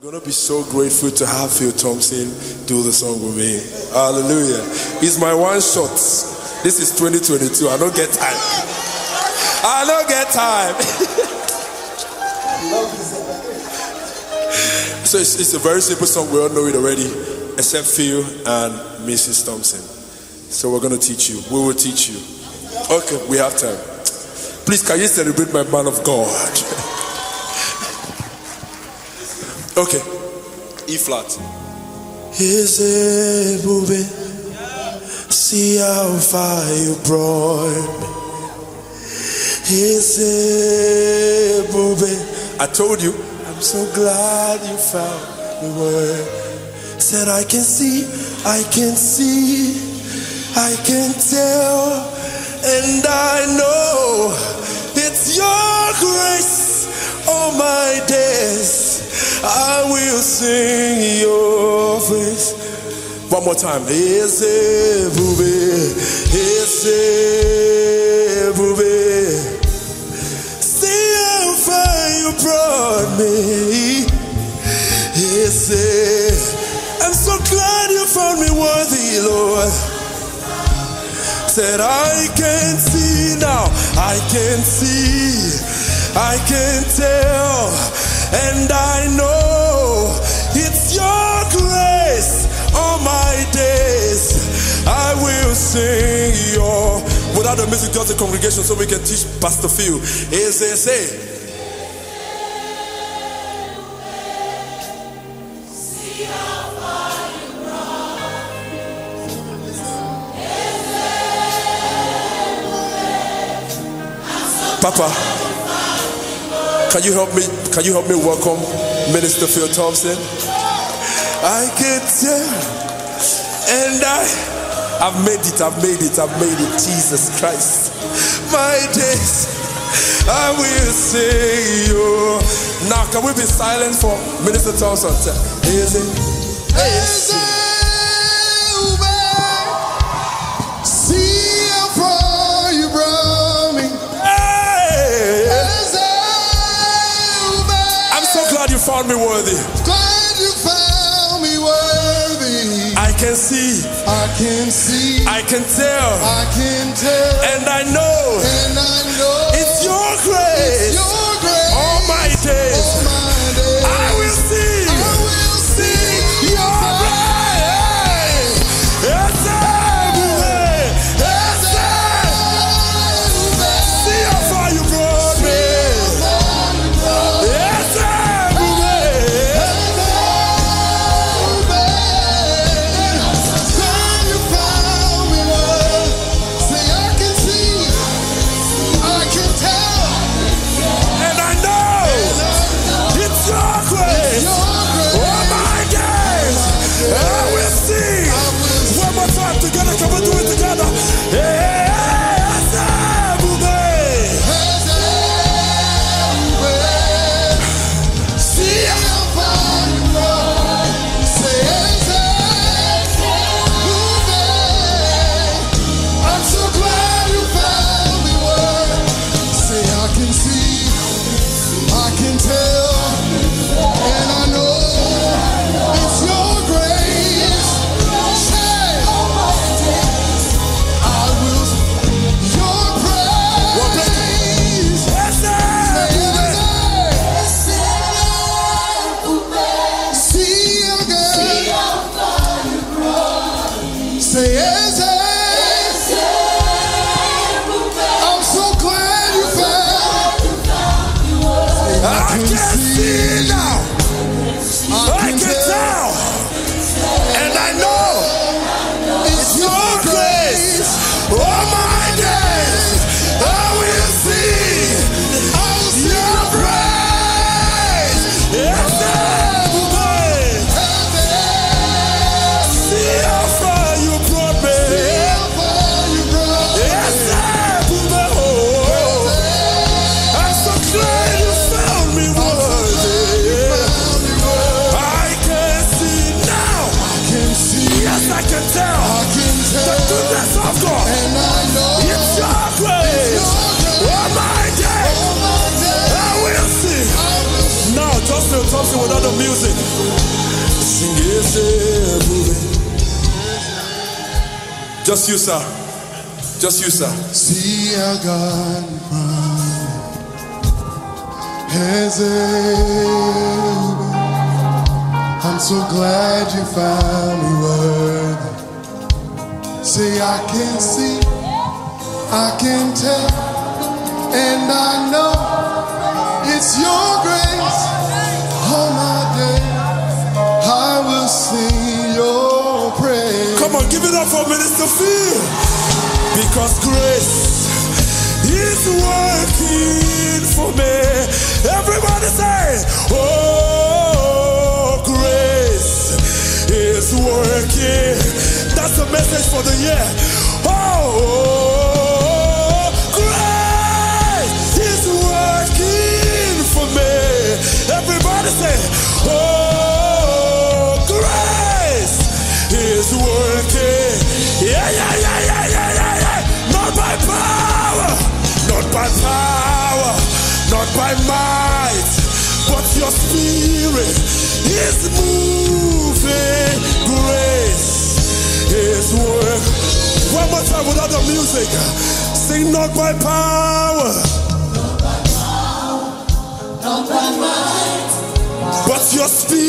I'm going to be so grateful to have Phil Thompson do the song with me. Hallelujah. It's my one shot. This is 2022. I don't get time. I don't get time. So it's a very simple song. We all know it already, except Phil and Mrs. Thompson. So we're going to teach you. We will teach you. Okay, we have time. Please, can you celebrate my man of God? Okay, E flat. Booby, see how far you brought me. Booby, I told you, I'm so glad you found the word. Said I can see, I can tell, and I know it's your grace all my days. I will sing your praise. One more time. Ese booby, see how far you brought me. I'm so glad you found me worthy, Lord. Said I can see now, I can tell, and I know it's your grace all my days. I will sing your. Without the music, just the congregation, so we can teach Pastor Phil. Say. Papa, can you help me? Can you help me welcome Minister Phil Thompson? I can tell, and I've made it. Jesus Christ, my days, I will sing you. Now, can we be silent for Minister Thompson? Is it? See how far you brought me. Glad you found me worthy. Glad you found me worthy. I can see, I can tell, and I know it's your grace. All my days, I will sing your praise. See how far you brought me. Grace. Just you, sir. Just you, sir. See, I got Hezekiah. I'm so glad you found me worthy. See, I can see, I can tell, and I know it's your grace. All my day, I will sing your praise. Come on, give it up for Minister Phil. Because grace is working for me. Everybody say, oh, grace is working. That's the message for the year. Oh, grace is working for me. Everybody say, oh, grace is working. Yeah, yeah, yeah, yeah, yeah, yeah, yeah. Not by power, not by power, not by might, but your spirit is moving. Grace is work. One more time without the music. Sing, not by power, not by power, not by might, but your spirit